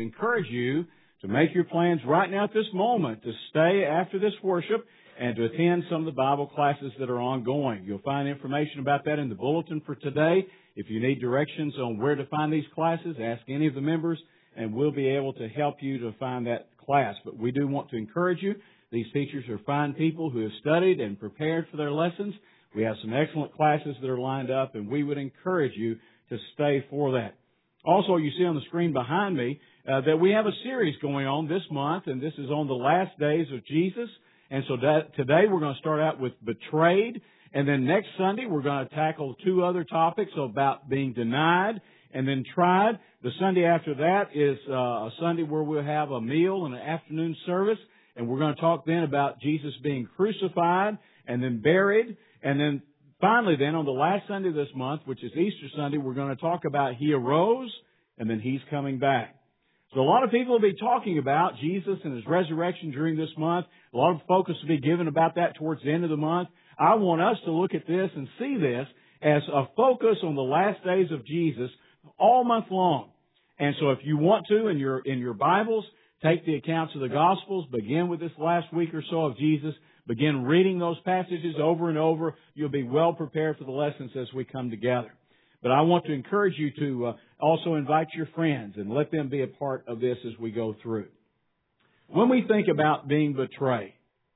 encourage you to make your plans right now at this moment to stay after this worship and to attend some of the Bible classes that are ongoing. You'll find information about that in the bulletin for today. If you need directions on where to find these classes, ask any of the members and we'll be able to help you to find that class. But we do want to encourage you. These teachers are fine people who have studied and prepared for their lessons. We have some excellent classes that are lined up, and we would encourage you to stay for that. Also, you see on the screen behind me that we have a series going on this month, and this is on the last days of Jesus. And so today we're going to start out with betrayed, and then next Sunday we're going to tackle two other topics about being denied and then tried. The Sunday after that is a Sunday where we'll have a meal and an afternoon service, and we're going to talk then about Jesus being crucified and then buried. And then finally then on the last Sunday of this month, which is Easter Sunday, we're going to talk about He arose and then He's coming back. So a lot of people will be talking about Jesus and His resurrection during this month. A lot of focus will be given about that towards the end of the month. I want us to look at this and see this as a focus on the last days of Jesus all month long. And so if you want to, in your Bibles, take the accounts of the Gospels, begin with this last week or so of Jesus, begin reading those passages over and over. You'll be well prepared for the lessons as we come together. But I want to encourage you to also invite your friends and let them be a part of this as we go through. When we think about being betrayed,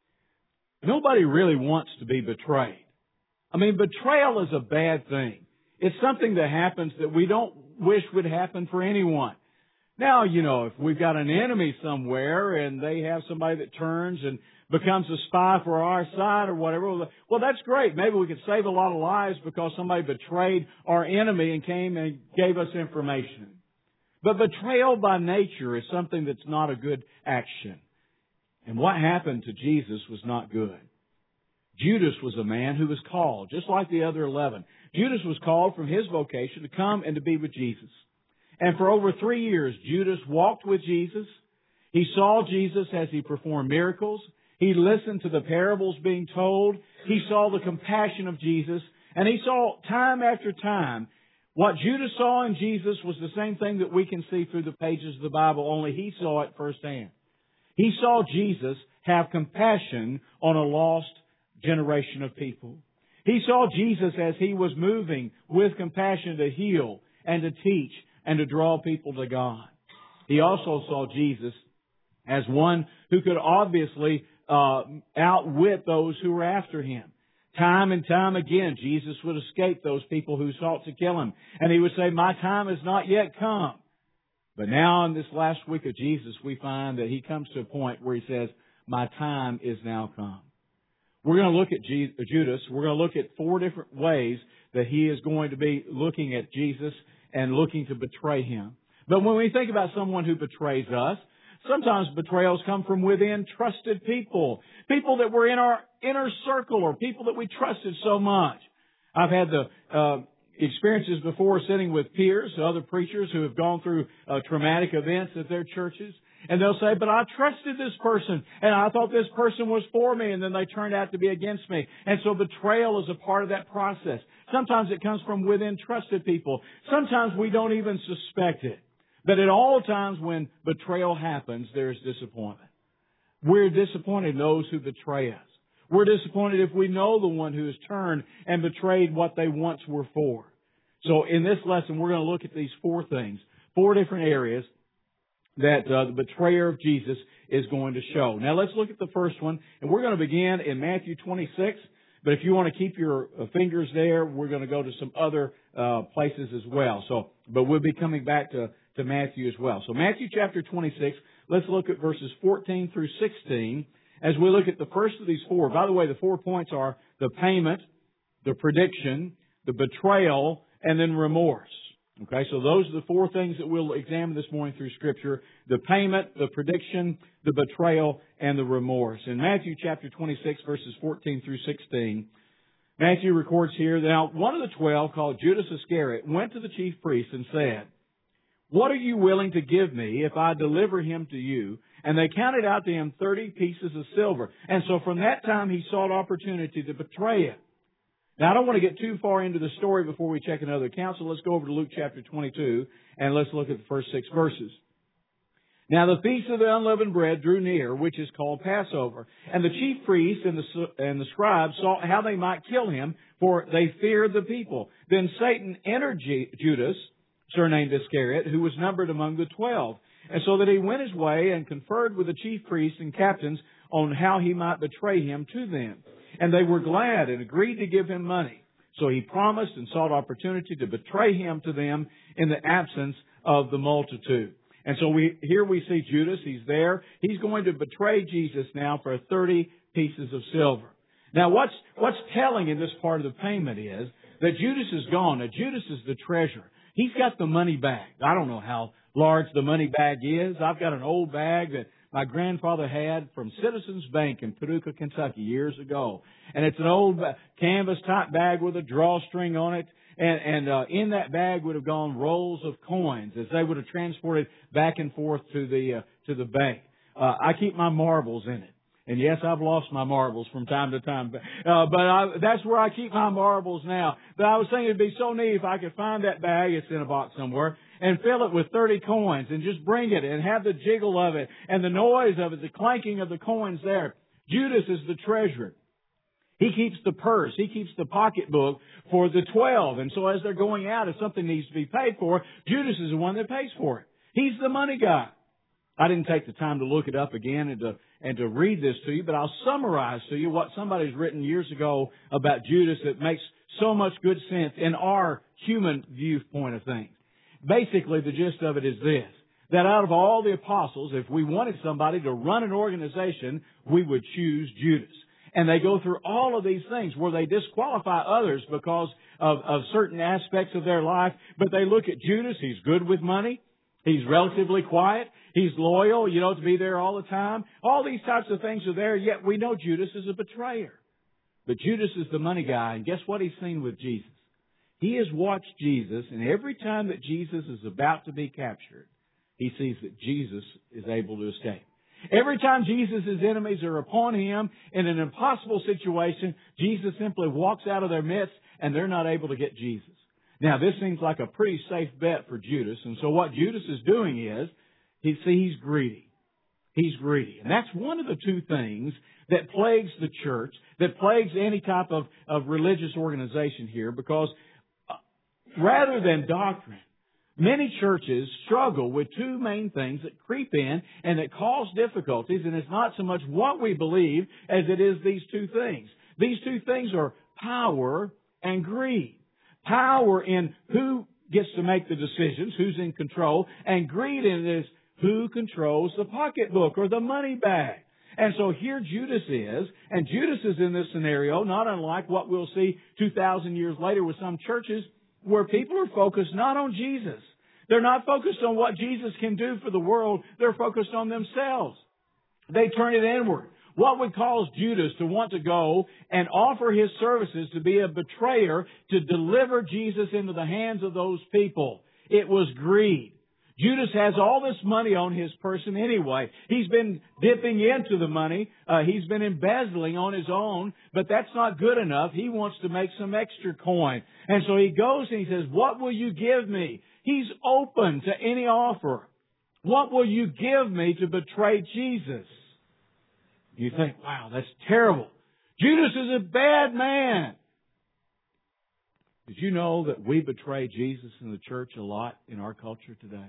nobody really wants to be betrayed. I mean, betrayal is a bad thing. It's something that happens that we don't wish would happen for anyone. Now, if we've got an enemy somewhere and they have somebody that turns and becomes a spy for our side or whatever, well, that's great. Maybe we could save a lot of lives because somebody betrayed our enemy and came and gave us information. But betrayal by nature is something that's not a good action. And what happened to Jesus was not good. Judas was a man who was called, just like the other 11. Judas was called from his vocation to come and to be with Jesus. And for over 3 years, Judas walked with Jesus. He saw Jesus as He performed miracles. He listened to the parables being told. He saw the compassion of Jesus. And he saw time after time what Judas saw in Jesus was the same thing that we can see through the pages of the Bible, only he saw it firsthand. He saw Jesus have compassion on a lost generation of people. He saw Jesus as He was moving with compassion to heal and to teach and to draw people to God. He also saw Jesus as one who could obviously outwit those who were after Him. Time and time again, Jesus would escape those people who sought to kill Him. And He would say, "My time has not yet come." But now in this last week of Jesus, we find that He comes to a point where He says, "My time is now come." We're going to look at Judas. We're going to look at 4 different ways that he is going to be looking at Jesus and looking to betray Him. But when we think about someone who betrays us, sometimes betrayals come from within trusted people. People that were in our inner circle or people that we trusted so much. I've had the experiences before sitting with peers, other preachers who have gone through traumatic events at their churches. And they'll say, "But I trusted this person and I thought this person was for me and then they turned out to be against me." And so betrayal is a part of that process. Sometimes it comes from within trusted people. Sometimes we don't even suspect it. But at all times when betrayal happens, there's disappointment. We're disappointed in those who betray us. We're disappointed if we know the one who has turned and betrayed what they once were for. So in this lesson, we're going to look at these 4 things, 4 different areas that the betrayer of Jesus is going to show. Now let's look at the first one, and we're going to begin in Matthew 26. But if you want to keep your fingers there, we're going to go to some other places as well. But we'll be coming back to Matthew as well. So Matthew chapter 26, let's look at verses 14 through 16 as we look at the first of these 4. By the way, the 4 points are the payment, the prediction, the betrayal, and then remorse. Okay, so those are the 4 things that we'll examine this morning through Scripture. The payment, the prediction, the betrayal, and the remorse. In Matthew chapter 26, verses 14 through 16, Matthew records here, "Now one of the 12, called Judas Iscariot, went to the chief priests and said, 'What are you willing to give me if I deliver him to you?' And they counted out to him 30 pieces of silver. And so from that time he sought opportunity to betray it." Now, I don't want to get too far into the story before we check another account, so let's go over to Luke chapter 22, and let's look at the first 6 verses. Now the feast of the unleavened bread drew near, which is called Passover. And the chief priests and the scribes sought how they might kill him, for they feared the people. Then Satan entered Judas, surnamed Iscariot, who was numbered among the 12. And so that he went his way and conferred with the chief priests and captains on how he might betray him to them. And they were glad and agreed to give him money. So he promised and sought opportunity to betray him to them in the absence of the multitude. And so here we see Judas. He's there. He's going to betray Jesus now for 30 pieces of silver. Now what's telling in this part of the payment is that Judas is gone. Now Judas is the treasurer. He's got the money bag. I don't know how large the money bag is. I've got an old bag that my grandfather had from Citizens Bank in Paducah, Kentucky years ago. And it's an old canvas type bag with a drawstring on it. And in that bag would have gone rolls of coins as they would have transported back and forth to the bank. I keep my marbles in it. And yes, I've lost my marbles from time to time. That's where I keep my marbles now. But I was thinking it'd be so neat if I could find that bag, it's in a box somewhere, and fill it with 30 coins and just bring it and have the jiggle of it and the noise of it, the clanking of the coins there. Judas is the treasurer. He keeps the purse. He keeps the pocketbook for the 12. And so as they're going out, if something needs to be paid for, Judas is the one that pays for it. He's the money guy. I didn't take the time to look it up again and to read this to you, but I'll summarize to you what somebody's written years ago about Judas that makes so much good sense in our human viewpoint of things. Basically, the gist of it is this, that out of all the apostles, if we wanted somebody to run an organization, we would choose Judas. And they go through all of these things where they disqualify others because of certain aspects of their life. But they look at Judas. He's good with money. He's relatively quiet. He's loyal, to be there all the time. All these types of things are there, yet we know Judas is a betrayer. But Judas is the money guy, and guess what he's seen with Jesus? He has watched Jesus, and every time that Jesus is about to be captured, he sees that Jesus is able to escape. Every time Jesus' enemies are upon him in an impossible situation, Jesus simply walks out of their midst and they're not able to get Jesus. Now, this seems like a pretty safe bet for Judas. And so what Judas is doing is, he's greedy. He's greedy. And that's one of the two things that plagues the church, that plagues any type of religious organization here, because rather than doctrine, many churches struggle with two main things that creep in and that cause difficulties, and it's not so much what we believe as it is these two things. These two things are power and greed. Power in who gets to make the decisions, who's in control, and greed in is who controls the pocketbook or the money bag. And so here Judas is, and Judas is in this scenario, not unlike what we'll see 2,000 years later with some churches, where people are focused not on Jesus. They're not focused on what Jesus can do for the world. They're focused on themselves. They turn it inward. What would cause Judas to want to go and offer his services to be a betrayer to deliver Jesus into the hands of those people? It was greed. Judas has all this money on his person anyway. He's been dipping into the money. He's been embezzling on his own, but that's not good enough. He wants to make some extra coin. And so he goes and he says, "What will you give me?" He's open to any offer. What will you give me to betray Jesus? You think, wow, that's terrible. Judas is a bad man. Did you know that we betray Jesus in the church a lot in our culture today?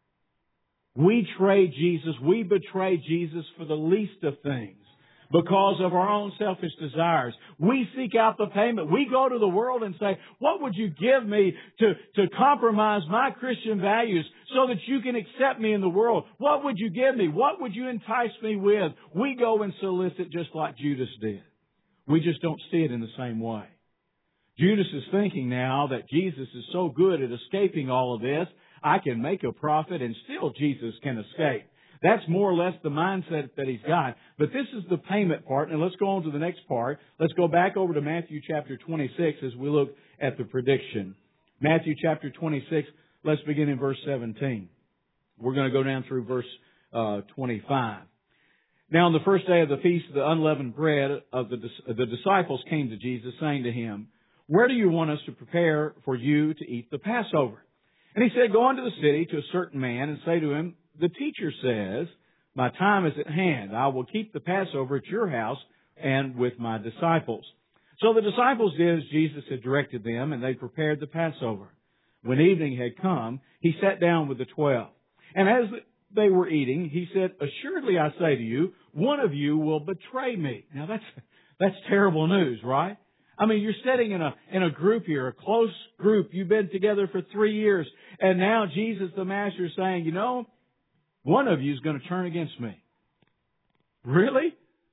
We trade Jesus, we betray Jesus for the least of things because of our own selfish desires. We seek out the payment. We go to the world and say, what would you give me to compromise my Christian values so that you can accept me in the world? What would you give me? What would you entice me with? We go and solicit just like Judas did. We just don't see it in the same way. Judas is thinking now that Jesus is so good at escaping all of this, I can make a profit and still Jesus can escape. That's more or less the mindset that he's got. But this is the payment part. And let's go on to the next part. Let's go back over to Matthew chapter 26 as we look at the prediction. Matthew chapter 26, let's begin in verse 17. We're going to go down through verse 25. Now on the first day of the feast of the unleavened bread, the disciples came to Jesus saying to him, "Where do you want us to prepare for you to eat the Passover?" And he said, "Go into the city to a certain man and say to him, the teacher says, my time is at hand. I will keep the Passover at your house and with my disciples. So the disciples did as Jesus had directed them, and they prepared the Passover. When evening had come, He sat down with the 12. And as they were eating, He said, assuredly I say to you, one of you will betray me. Now that's terrible news, right? I mean, you're sitting in a group here, a close group. You've been together for 3 years. And now Jesus the Master is saying, you know, one of you is going to turn against me. Really?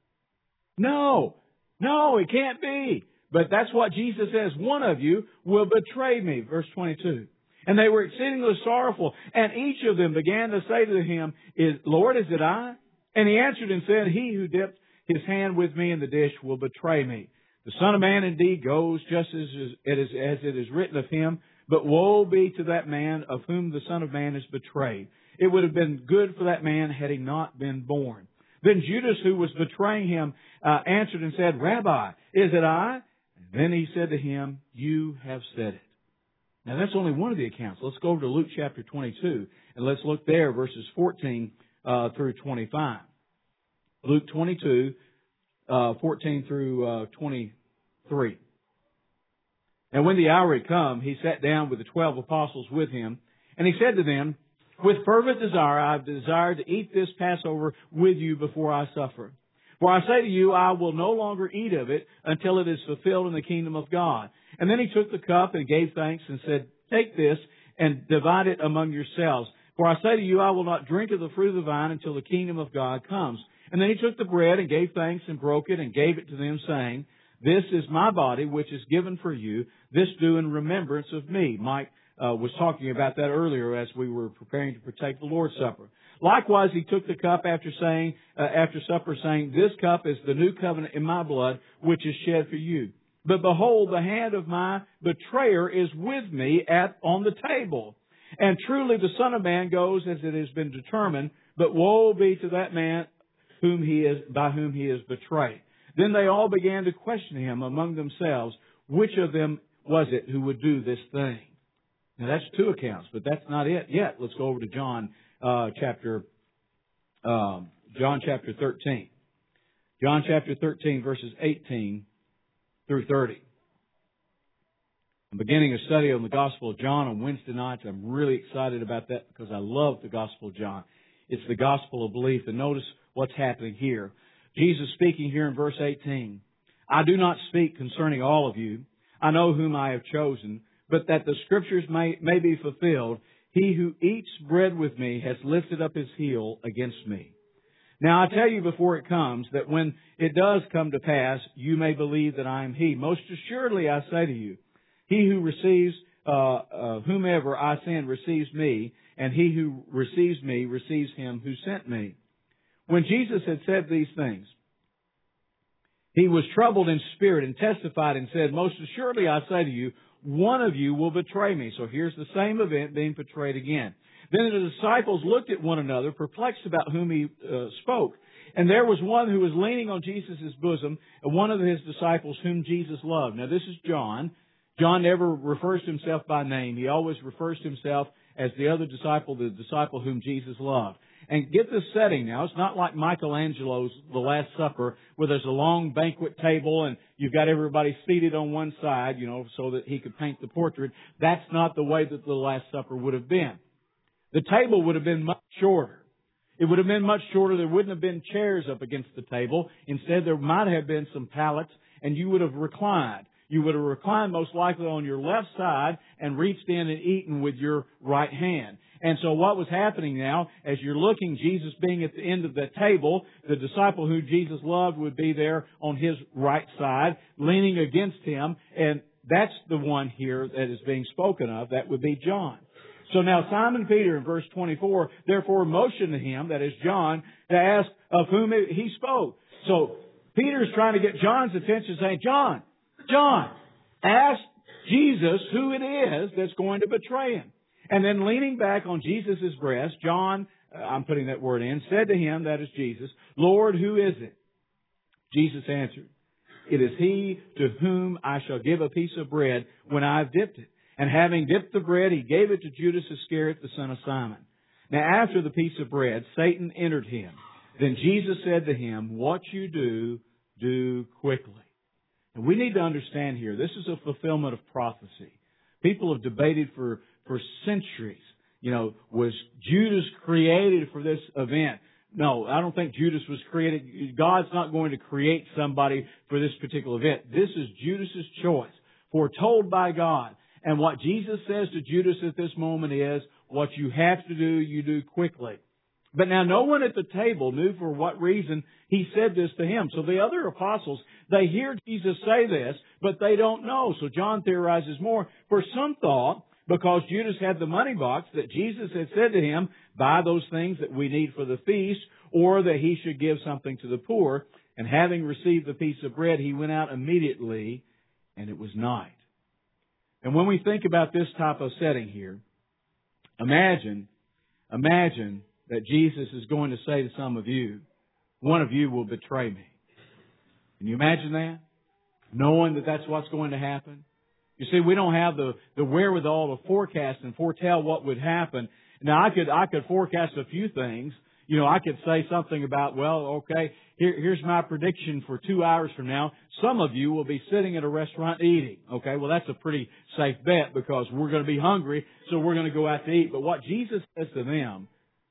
No, it can't be. But that's what Jesus says. One of you will betray me. Verse 22. And they were exceedingly sorrowful. And each of them began to say to Him, Lord, is it I? And He answered and said, He who dipped his hand with me in the dish will betray me. The Son of Man indeed goes just as it is written of Him. But woe be to that man of whom the Son of Man is betrayed. It would have been good for that man had he not been born. Then Judas, who was betraying Him, answered and said, Rabbi, is it I? And then He said to him, you have said it. Now that's only one of the accounts. Let's go over to Luke chapter 22, and let's look there, verses 14 through 25. Luke 22, 14 through 23. And when the hour had come, He sat down with the 12 apostles with Him, and He said to them, with fervent desire I have desired to eat this Passover with you before I suffer. For I say to you, I will no longer eat of it until it is fulfilled in the kingdom of God. And then He took the cup and gave thanks and said, take this and divide it among yourselves. For I say to you, I will not drink of the fruit of the vine until the kingdom of God comes. And then He took the bread and gave thanks and broke it and gave it to them, saying, this is my body, which is given for you. This do in remembrance of me. Mike was talking about that earlier as we were preparing to partake the Lord's Supper. Likewise, He took the cup after supper, saying, this cup is the new covenant in my blood, which is shed for you. But behold, the hand of my betrayer is with me on the table. And truly the Son of Man goes as it has been determined, but woe be to that man by whom he is betrayed. Then they all began to question Him among themselves, which of them was it who would do this thing? Now that's two accounts, but that's not it yet. Let's go over to John chapter 13. John chapter 13, verses 18 through 30. I'm beginning a study on the Gospel of John on Wednesday nights. I'm really excited about that because I love the Gospel of John. It's the gospel of belief. And notice what's happening here. Jesus speaking here in verse 18. I do not speak concerning all of you. I know whom I have chosen, but that the Scriptures may be fulfilled. He who eats bread with me has lifted up his heel against me. Now I tell you before it comes, that when it does come to pass, you may believe that I am He. Most assuredly I say to you, he who receives whomever I send receives me, and he who receives me receives Him who sent me. When Jesus had said these things, He was troubled in spirit and testified and said, most assuredly I say to you, one of you will betray me. So here's the same event being portrayed again. Then the disciples looked at one another, perplexed about whom He spoke. And there was one who was leaning on Jesus' bosom, and one of His disciples whom Jesus loved. Now this is John. John never refers to himself by name. He always refers to himself as the other disciple, the disciple whom Jesus loved. And get this setting now. It's not like Michelangelo's The Last Supper, where there's a long banquet table and you've got everybody seated on one side, so that he could paint the portrait. That's not the way that the Last Supper would have been. The table would have been much shorter. It would have been much shorter. There wouldn't have been chairs up against the table. Instead, there might have been some pallets, and you would have reclined. You would have reclined most likely on your left side and reached in and eaten with your right hand. And so what was happening now, as you're looking, Jesus being at the end of that table, the disciple who Jesus loved would be there on His right side, leaning against Him, and that's the one here that is being spoken of. That would be John. So now Simon Peter in verse 24, therefore motioned to him, that is John, to ask of whom he spoke. So Peter's trying to get John's attention, saying, John, ask Jesus who it is that's going to betray Him. And then leaning back on Jesus' breast, John, I'm putting that word in, said to him, that is Jesus, Lord, who is it? Jesus answered, it is he to whom I shall give a piece of bread when I have dipped it. And having dipped the bread, He gave it to Judas Iscariot, the son of Simon. Now after the piece of bread, Satan entered him. Then Jesus said to him, what you do, do quickly. And we need to understand here, this is a fulfillment of prophecy. People have debated for centuries, was Judas created for this event? No, I don't think Judas was created. God's not going to create somebody for this particular event. This is Judas's choice, foretold by God. And what Jesus says to Judas at this moment is, what you have to do, you do quickly. But now no one at the table knew for what reason he said this to him. So the other apostles, they hear Jesus say this, but they don't know. So John theorizes more. For some thought, because Judas had the money box, that Jesus had said to him, buy those things that we need for the feast, or that he should give something to the poor. And having received the piece of bread, he went out immediately, and it was night. And when we think about this type of setting here, imagine that Jesus is going to say to some of you, one of you will betray me. Can you imagine that? Knowing that that's what's going to happen? You see, we don't have the wherewithal to forecast and foretell what would happen. Now, I could forecast a few things. I could say something about, here's my prediction for 2 hours from now. Some of you will be sitting at a restaurant eating. Okay, well, that's a pretty safe bet because we're going to be hungry, so we're going to go out to eat. But what Jesus says to them,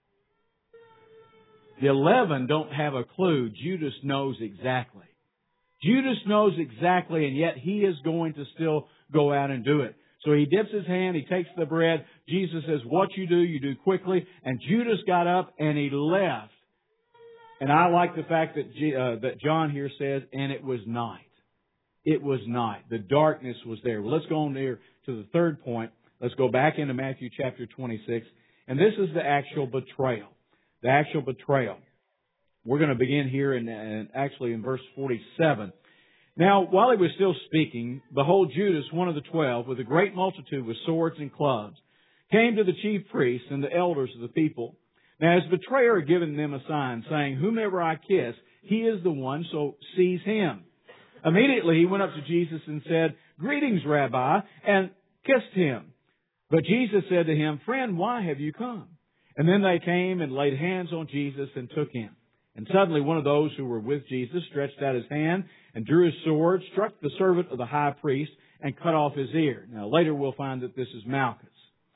the 11 don't have a clue. Judas knows exactly. Judas knows exactly, and yet he is going to still go out and do it. So he dips his hand, he takes the bread. Jesus says, what you do quickly. And Judas got up and he left. And I like the fact that John here says, and it was night. It was night. The darkness was there. Well, let's go on there to the third point. Let's go back into Matthew chapter 26. And this is the actual betrayal. The actual betrayal. We're going to begin here in verse 47. Now, while he was still speaking, behold, Judas, one of the 12, with a great multitude with swords and clubs, came to the chief priests and the elders of the people. Now his betrayer had given them a sign, saying, whomever I kiss, he is the one, so seize him. Immediately he went up to Jesus and said, greetings, Rabbi, and kissed him. But Jesus said to him, friend, why have you come? And then they came and laid hands on Jesus and took him. And suddenly one of those who were with Jesus stretched out his hand and drew his sword, struck the servant of the high priest, and cut off his ear. Now later we'll find that this is Malchus.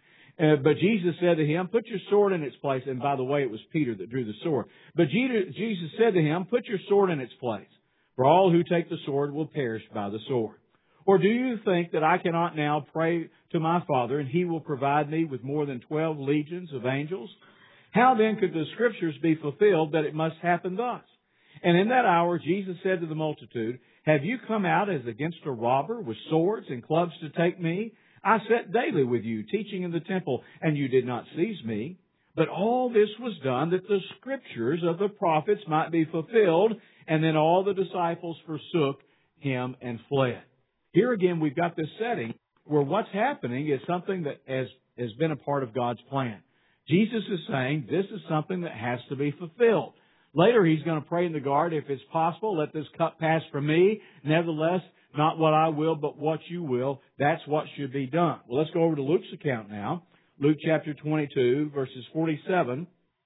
But Jesus said to him, put your sword in its place. And by the way, it was Peter that drew the sword. But Jesus said to him, put your sword in its place. For all who take the sword will perish by the sword. Or do you think that I cannot now pray to my Father, and He will provide me with more than 12 legions of angels? How then could the Scriptures be fulfilled that it must happen thus? And in that hour Jesus said to the multitude, have you come out as against a robber with swords and clubs to take me? I sat daily with you, teaching in the temple, and you did not seize me. But all this was done that the Scriptures of the prophets might be fulfilled. And then all the disciples forsook Him and fled. Here again, we've got this setting where what's happening is something that has been a part of God's plan. Jesus is saying this is something that has to be fulfilled. Later, He's going to pray in the garden, if it's possible, let this cup pass from me. Nevertheless, not what I will, but what you will. That's what should be done. Well, let's go over to Luke's account now. Luke chapter 22, verses 47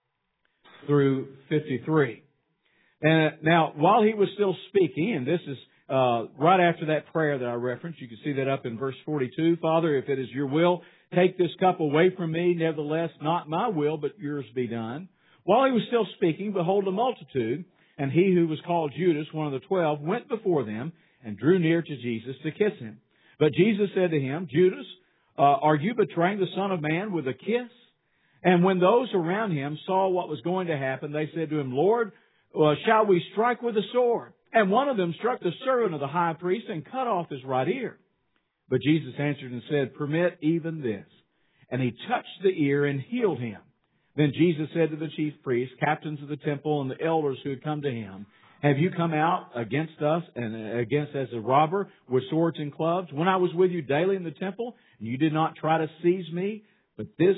through 53. And now, while He was still speaking, and this is right after that prayer that I referenced, you can see that up in verse 42. Father, if it is your will, take this cup away from me. Nevertheless, not my will, but yours be done. While He was still speaking, behold, a multitude, and he who was called Judas, one of the 12, went before them and drew near to Jesus to kiss Him. But Jesus said to him, Judas, are you betraying the Son of Man with a kiss? And when those around Him saw what was going to happen, they said to Him, Lord, shall we strike with a sword? And one of them struck the servant of the high priest and cut off his right ear. But Jesus answered and said, permit even this. And He touched the ear and healed him. Then Jesus said to the chief priests, captains of the temple, and the elders who had come to Him, have you come out against us and against as a robber with swords and clubs? When I was with you daily in the temple, and you did not try to seize me, but this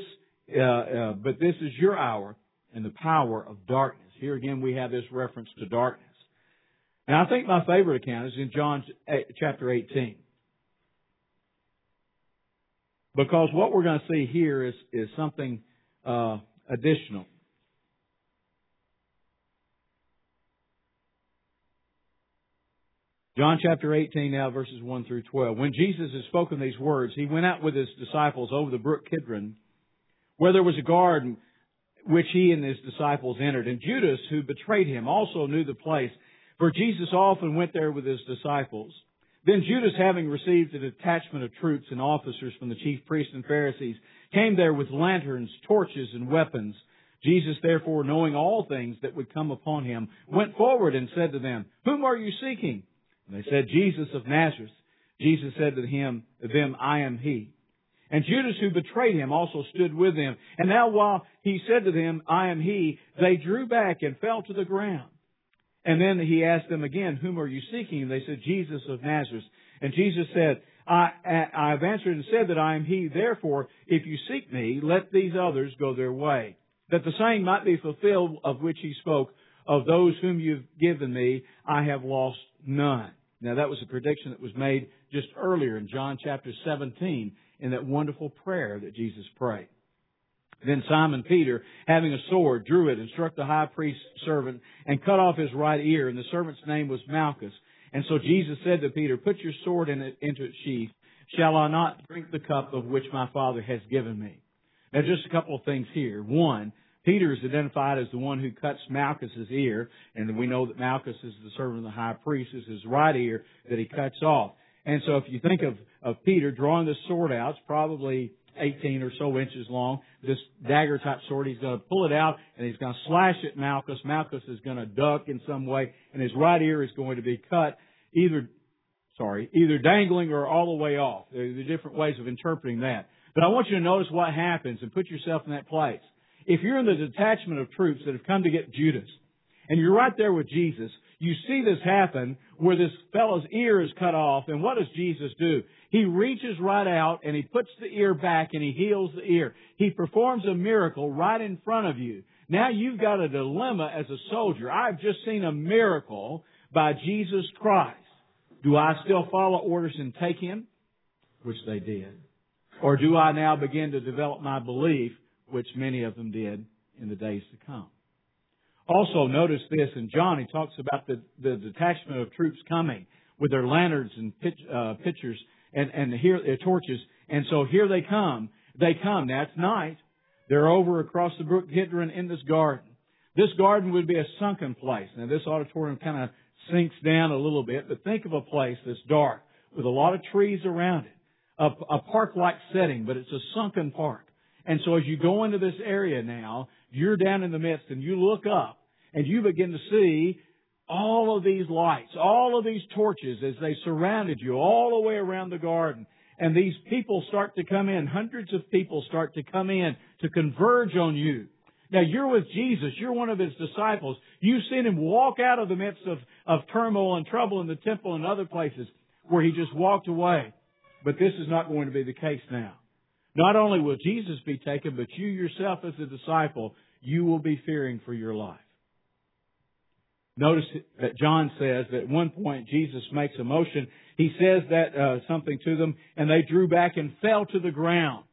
is your hour and the power of darkness. Here again we have this reference to darkness. And I think my favorite account is in John chapter 18. Because what we're going to see here is something additional. John chapter 18 now, verses 1 through 12. When Jesus had spoken these words, He went out with His disciples over the brook Kidron, where there was a garden which He and His disciples entered. And Judas, who betrayed Him, also knew the place, for Jesus often went there with His disciples. Then Judas, having received a detachment of troops and officers from the chief priests and Pharisees, came there with lanterns, torches, and weapons. Jesus, therefore, knowing all things that would come upon Him, went forward and said to them, "Whom are you seeking?" And they said, "Jesus of Nazareth." Jesus said to them, "I am He." And Judas, who betrayed Him, also stood with them. And now while He said to them, "I am He," they drew back and fell to the ground. And then He asked them again, "Whom are you seeking?" And they said, "Jesus of Nazareth." And Jesus said, I have answered and said that I am He. Therefore, if you seek Me, let these others go their way, that the saying might be fulfilled of which He spoke, "Of those whom you've given Me, I have lost none." Now that was a prediction that was made just earlier in John chapter 17 in that wonderful prayer that Jesus prayed. Then Simon Peter, having a sword, drew it and struck the high priest's servant and cut off his right ear, and the servant's name was Malchus. And so Jesus said to Peter, "Put your sword into its sheath. Shall I not drink the cup of which my Father has given Me?" Now just a couple of things here. One, Peter is identified as the one who cuts Malchus's ear, and we know that Malchus is the servant of the high priest, is his right ear that he cuts off. And so if you think of Peter drawing this sword out, it's probably 18 or so inches long, this dagger type sword. He's going to pull it out and he's going to slash at Malchus. Malchus is going to duck in some way, and his right ear is going to be cut either dangling or all the way off. There are different ways of interpreting that. But I want you to notice what happens and put yourself in that place. If you're in the detachment of troops that have come to get Judas, and you're right there with Jesus, you see this happen where this fellow's ear is cut off, and what does Jesus do? He reaches right out and He puts the ear back and He heals the ear. He performs a miracle right in front of you. Now you've got a dilemma as a soldier. I've just seen a miracle by Jesus Christ. Do I still follow orders and take Him? Which they did. Or do I now begin to develop my belief, which many of them did in the days to come? Also, notice this in John. He talks about the detachment of troops coming with their lanterns and pitchers and torches. And so here they come. They come. Now it's night. They're over across the brook Kidron in this garden. This garden would be a sunken place. Now this auditorium kind of sinks down a little bit, but think of a place that's dark with a lot of trees around it. A park-like setting, but it's a sunken park. And so as you go into this area now, you're down in the midst and you look up and you begin to see all of these lights, all of these torches as they surrounded you all the way around the garden. And these people start to come in. Hundreds of people start to come in to converge on you. Now you're with Jesus. You're one of His disciples. You've seen Him walk out of the midst of turmoil and trouble in the temple and other places where He just walked away. But this is not going to be the case now. Not only will Jesus be taken, but you yourself as a disciple, you will be fearing for your life. Notice that John says that at one point Jesus makes a motion. He says that something to them, and they drew back and fell to the ground.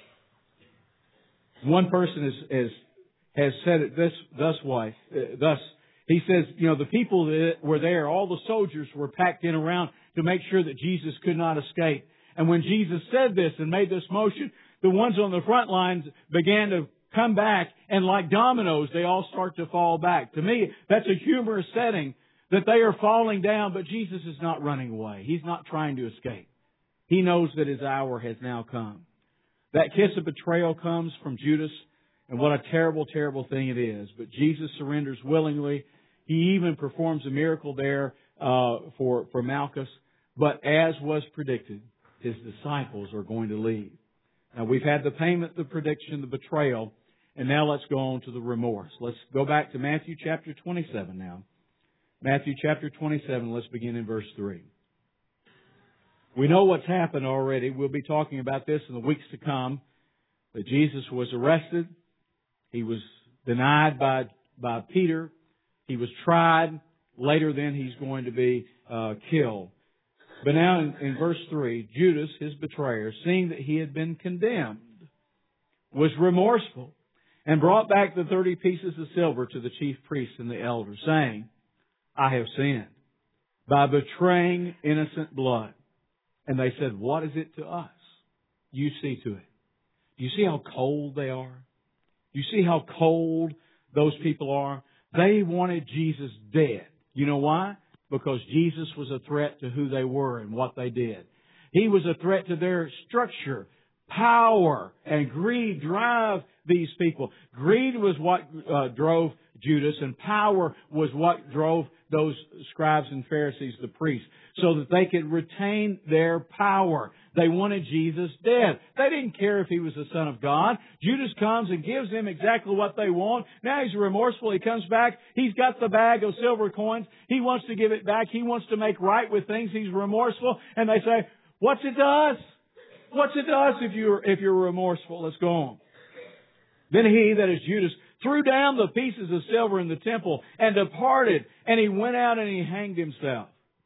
One person has said it thus. He says, the people that were there, all the soldiers were packed in around to make sure that Jesus could not escape. And when Jesus said this and made this motion, the ones on the front lines began to come back, and like dominoes, they all start to fall back. To me, that's a humorous setting that they are falling down, but Jesus is not running away. He's not trying to escape. He knows that His hour has now come. That kiss of betrayal comes from Judas, and what a terrible, terrible thing it is. But Jesus surrenders willingly. He even performs a miracle there for Malchus. But as was predicted, His disciples are going to leave. Now we've had the payment, the prediction, the betrayal, and now let's go on to the remorse. Let's go back to Matthew chapter 27 now. Matthew chapter 27, let's begin in verse 3. We know what's happened already. We'll be talking about this in the weeks to come. That Jesus was arrested. He was denied by Peter. He was tried. Later then He's going to be killed. But now in verse 3, Judas, His betrayer, seeing that he had been condemned, was remorseful. and brought back the 30 pieces of silver to the chief priests and the elders, saying, I have sinned by betraying innocent blood. And they said, what is it to us? You see to it. Do you see how cold they are? Do you see how cold those people are? They wanted Jesus dead. You know why? Because Jesus was a threat to who they were and what they did. He was a threat to their structure. Power and greed drive these people. Greed was what drove Judas, and power was what drove those scribes and Pharisees, the priests, so that they could retain their power. They wanted Jesus dead. They didn't care if He was the Son of God. Judas comes and gives them exactly what they want. Now he's remorseful. He comes back. He's got the bag of silver coins. He wants to give it back. He wants to make right with things. He's remorseful. And they say, what's it to us? What's it to us if you're remorseful? Let's go on. Then he, that is Judas, threw down the pieces of silver in the temple and departed, and he went out and he hanged himself.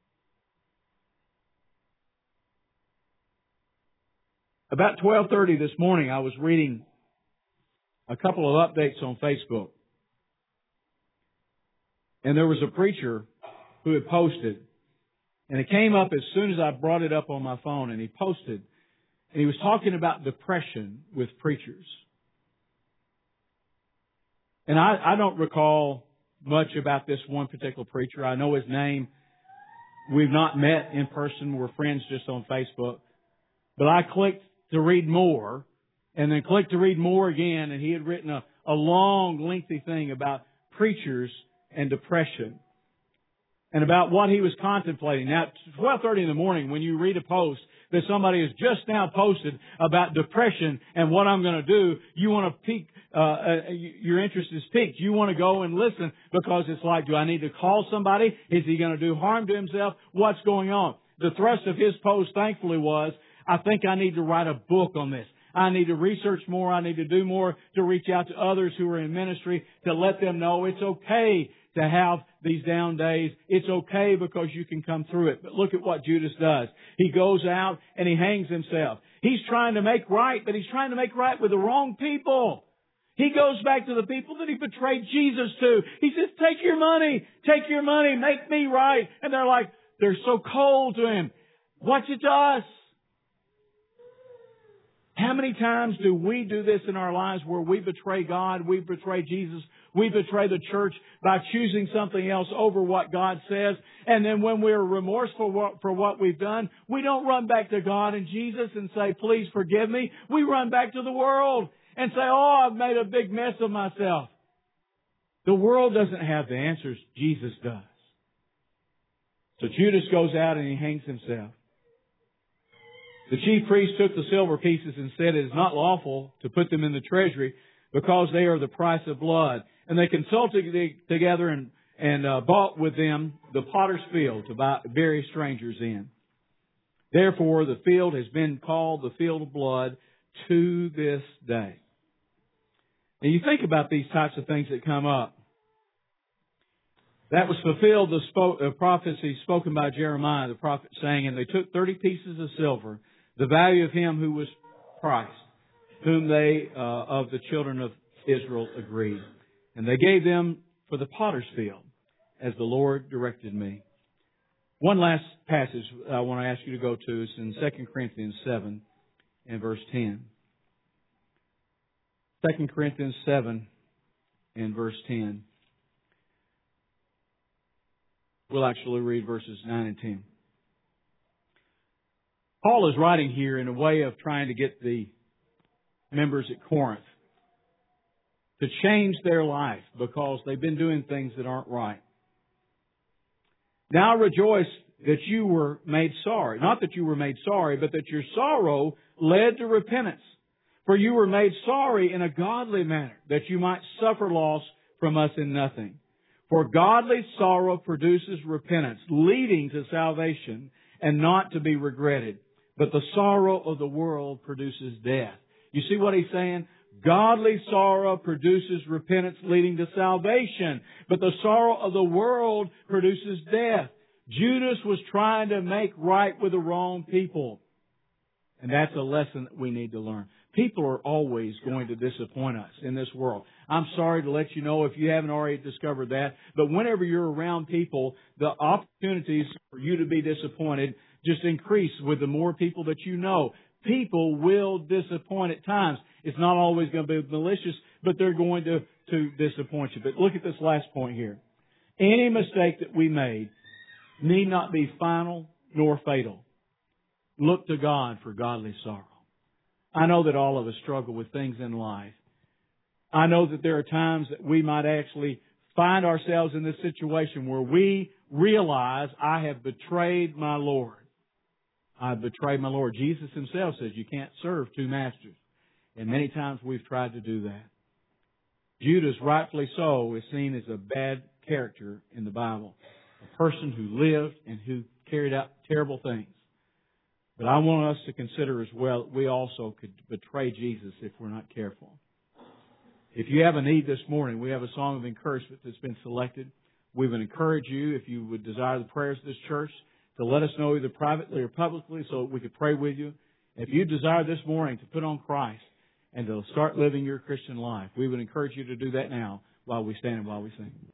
About 12:30 this morning, I was reading a couple of updates on Facebook. And there was a preacher who had posted, and it came up as soon as I brought it up on my phone, and he posted, and he was talking about depression with preachers. And I don't recall much about this one particular preacher. I know his name. We've not met in person. We're friends just on Facebook. But I clicked to read more, and then clicked to read more again, and he had written a long, lengthy thing about preachers and depression, and about what he was contemplating. Now, 12:30 in the morning, when you read a post that somebody has just now posted about depression and what I'm going to do, you want to peak, your interest is piqued. You want to go and listen, because it's like, do I need to call somebody? Is he going to do harm to himself? What's going on? The thrust of his post, thankfully, was, I think I need to write a book on this. I need to research more. I need to do more to reach out to others who are in ministry to let them know it's okay to have these down days. It's okay because you can come through it. But look at what Judas does. He goes out and he hangs himself. He's trying to make right, but he's trying to make right with the wrong people. He goes back to the people that he betrayed Jesus to. He says, take your money, make me right. And they're like, they're so cold to him. What's it to us? How many times do we do this in our lives where we betray God, we betray Jesus, we betray the church by choosing something else over what God says, and then when we're remorseful for what we've done, we don't run back to God and Jesus and say, please forgive me. We run back to the world and say, oh, I've made a big mess of myself. The world doesn't have the answers. Jesus does. So Judas goes out and he hangs himself. The chief priest took the silver pieces and said, it is not lawful to put them in the treasury, because they are the price of blood. And they consulted together and bought with them the potter's field to bury strangers in. Therefore, the field has been called the field of blood to this day. And you think about these types of things that come up. That was fulfilled the prophecy spoken by Jeremiah, the prophet, saying, and they took 30 pieces of silver, the value of him who was Christ, whom they of the children of Israel agreed. And they gave them for the potter's field, as the Lord directed me. One last passage I want to ask you to go to is in 2 Corinthians 7 and verse 10. 2 Corinthians 7 and verse 10. We'll actually read verses 9 and 10. Paul is writing here in a way of trying to get the members at Corinth to change their life because they've been doing things that aren't right. Now rejoice that you were made sorry. Not that you were made sorry, but that your sorrow led to repentance. For you were made sorry in a godly manner, that you might suffer loss from us in nothing. For godly sorrow produces repentance, leading to salvation, and not to be regretted. But the sorrow of the world produces death. You see what he's saying? Godly sorrow produces repentance, leading to salvation. But the sorrow of the world produces death. Judas was trying to make right with the wrong people. And that's a lesson that we need to learn. People are always going to disappoint us in this world. I'm sorry to let you know if you haven't already discovered that, but whenever you're around people, the opportunities for you to be disappointed just increase with the more people that you know. People will disappoint at times. It's not always going to be malicious, but they're going to disappoint you. But look at this last point here. Any mistake that we made need not be final nor fatal. Look to God for godly sorrow. I know that all of us struggle with things in life. I know that there are times that we might actually find ourselves in this situation where we realize, I have betrayed my Lord. I've betrayed my Lord. Jesus Himself says you can't serve two masters. And many times we've tried to do that. Judas, rightfully so, is seen as a bad character in the Bible. A person who lived and who carried out terrible things. But I want us to consider as well that we also could betray Jesus if we're not careful. If you have a need this morning, we have a song of encouragement that's been selected. We would encourage you, if you would desire the prayers of this church, to let us know either privately or publicly so that we could pray with you. If you desire this morning to put on Christ and to start living your Christian life, we would encourage you to do that now while we stand and while we sing.